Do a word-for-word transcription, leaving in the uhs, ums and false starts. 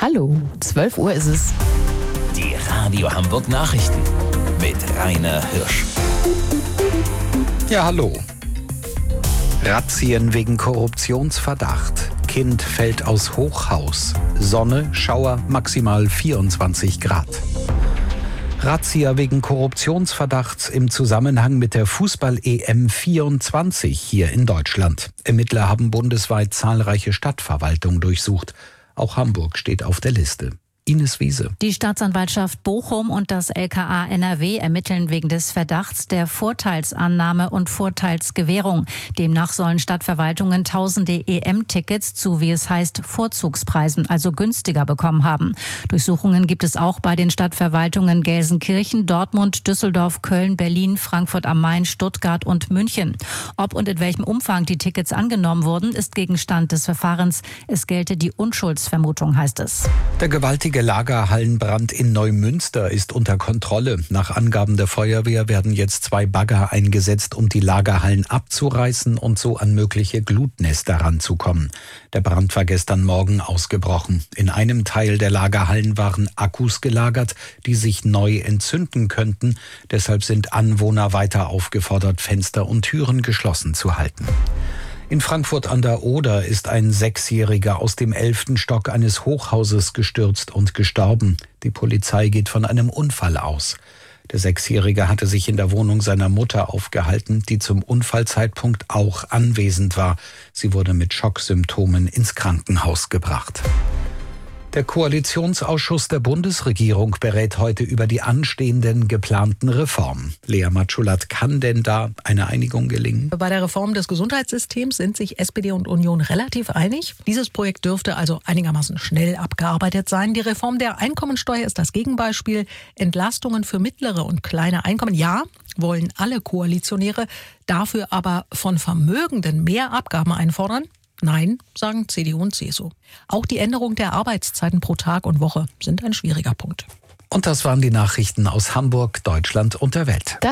Hallo, zwölf Uhr ist es. Die Radio Hamburg Nachrichten mit Rainer Hirsch. Ja, hallo. Razzien wegen Korruptionsverdacht. Kind fällt aus Hochhaus. Sonne, Schauer, maximal vierundzwanzig Grad. Razzia wegen Korruptionsverdachts im Zusammenhang mit der Fußball-E M vierundzwanzig hier in Deutschland. Ermittler haben bundesweit zahlreiche Stadtverwaltungen durchsucht. Auch Hamburg steht auf der Liste. Ines Wiese. Die Staatsanwaltschaft Bochum und das L K A N R W ermitteln wegen des Verdachts der Vorteilsannahme und Vorteilsgewährung. Demnach sollen Stadtverwaltungen tausende E M-Tickets zu, wie es heißt, Vorzugspreisen, also günstiger bekommen haben. Durchsuchungen gibt es auch bei den Stadtverwaltungen Gelsenkirchen, Dortmund, Düsseldorf, Köln, Berlin, Frankfurt am Main, Stuttgart und München. Ob und in welchem Umfang die Tickets angenommen wurden, ist Gegenstand des Verfahrens. Es gelte die Unschuldsvermutung, heißt es. Der gewaltige Der Lagerhallenbrand in Neumünster ist unter Kontrolle. Nach Angaben der Feuerwehr werden jetzt zwei Bagger eingesetzt, um die Lagerhallen abzureißen und so an mögliche Glutnester ranzukommen. Der Brand war gestern Morgen ausgebrochen. In einem Teil der Lagerhallen waren Akkus gelagert, die sich neu entzünden könnten. Deshalb sind Anwohner weiter aufgefordert, Fenster und Türen geschlossen zu halten. In Frankfurt an der Oder ist ein Sechsjähriger aus dem elften Stock eines Hochhauses gestürzt und gestorben. Die Polizei geht von einem Unfall aus. Der Sechsjährige hatte sich in der Wohnung seiner Mutter aufgehalten, die zum Unfallzeitpunkt auch anwesend war. Sie wurde mit Schocksymptomen ins Krankenhaus gebracht. Der Koalitionsausschuss der Bundesregierung berät heute über die anstehenden geplanten Reformen. Lea Matschulat, kann denn da eine Einigung gelingen? Bei der Reform des Gesundheitssystems sind sich S P D und Union relativ einig. Dieses Projekt dürfte also einigermaßen schnell abgearbeitet sein. Die Reform der Einkommensteuer ist das Gegenbeispiel. Entlastungen für mittlere und kleine Einkommen, ja, wollen alle Koalitionäre. Dafür aber von Vermögenden mehr Abgaben einfordern? Nein, sagen C D U und C S U. Auch die Änderung der Arbeitszeiten pro Tag und Woche sind ein schwieriger Punkt. Und das waren die Nachrichten aus Hamburg, Deutschland und der Welt.